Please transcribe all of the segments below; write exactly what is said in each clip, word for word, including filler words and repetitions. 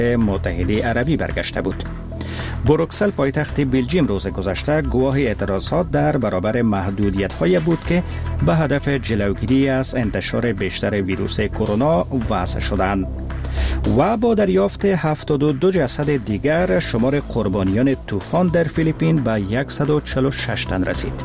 متحده عربی برگشته بود. بروکسل پایتخت بلژیم روز گذشته گواه اعتراضات در برابر محدودیت‌های بود که به هدف جلوگیری از انتشار بیشتر ویروس کرونا وضع شدند. و با دریافت هفتاد و دو جسد دیگر شمار قربانیان طوفان در فیلیپین به صد و چهل و شش تن رسید.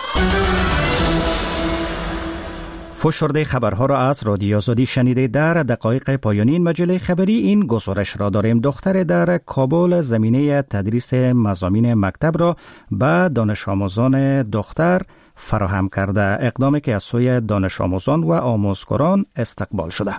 فشرده خبرها را از رادیو آزادی شنیده. در دقایق پایانی این مجله خبری این گزارش را داریم. دختر در کابل زمینه تدریس مضامین مکتب را به دانش آموزان دختر فراهم کرده، اقدامی که از سوی دانش آموزان و آموزگاران استقبال شده.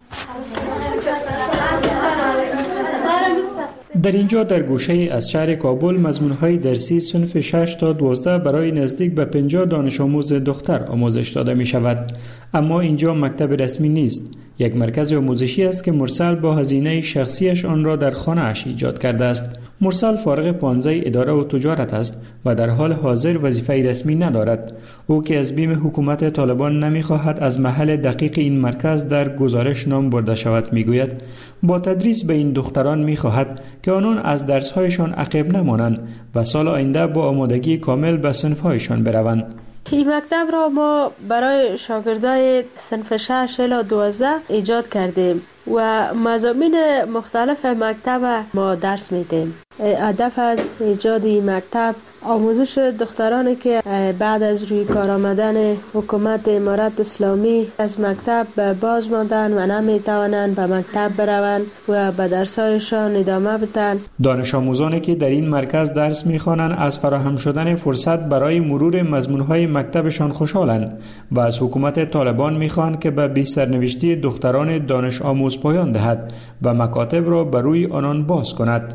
در اینجا در گوشه از شهر کابل مضمون‌های درسی صنف شش تا دوازده برای نزدیک به پنجاه دانش آموز دختر آموزش داده می شود. اما اینجا مکتب رسمی نیست. یک مرکز آموزشی است که مرسل با هزینه شخصیش آن را در خانه اش ایجاد کرده است. مرسل فارغ پانزده اداره و تجارت است و در حال حاضر وظیفه رسمی ندارد. او که از بیم حکومت طالبان نمی‌خواهد از محل دقیق این مرکز در گزارش نام برده شود میگوید با تدریس به این دختران می‌خواهد که آنان از درس‌هایشان عقب نمانند و سال آینده با آمادگی کامل به صنف‌هایشان بروند. این مکتب را ما برای شاگردای صنف شش الی دوازده ایجاد کردیم و مضامین مختلف مکتب ما درس میدیم. هدف از ایجاد این مکتب آموزش دخترانی که بعد از روی کار آمدن حکومت امارت اسلامی از مکتب باز ماندن و نمیتوانند به مکتب بروند و به درسایشان ادامه بدن. دانش آموزانی که در این مرکز درس میخوانند از فراهم شدن فرصت برای مرور مضمونهای مکتبشان خوشحالند و از حکومت طالبان میخواهند که به بی سرنوشتی دختران دانش آموز پایان دهد و مکاتب را بر روی آنان باز کند.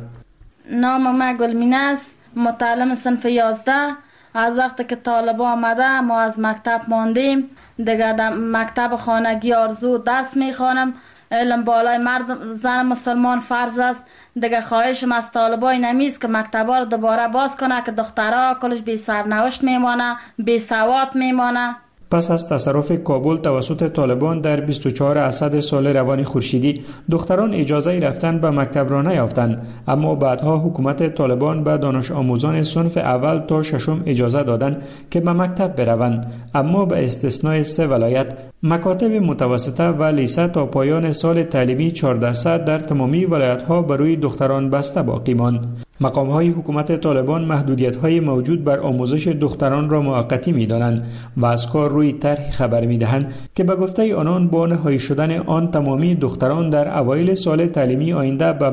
نام ما گلمینه است، متعلم صنف یازده. از وقتی که طالبان آمده ما از مکتب ماندیم. دیگه در مکتب خانگی آرزو درس میخوانم. علم بالای مرد زن مسلمان فرض است. دیگه خواهشم از طالبان نمیست که مکتبا رو دوباره باز کنه که دخترها کلش بی سرنوشت میمانه، بی سواد میمانه. پس از تصرف کابل توسط طالبان در بیست و چهار اسد سال روان خورشیدی دختران اجازه رفتن به مکتب را نیافتند، اما بعدها حکومت طالبان به دانش آموزان صنف اول تا ششم اجازه دادند که به مکتب بروند، اما به استثنای سه ولایت مکاتب متوسطه و لیسه تا پایان سال تعلیمی چهارده صد در تمامی ولایت‌ها بر روی دختران بسته باقی ماند. مقام‌های حکومت طالبان محدودیت‌های موجود بر آموزش دختران را موقتی می‌دانند و از کار روی طرح خبر می‌دهند که به گفته آنان با نهایی شدن آن تمامی دختران در اوایل سال تعلیمی آینده به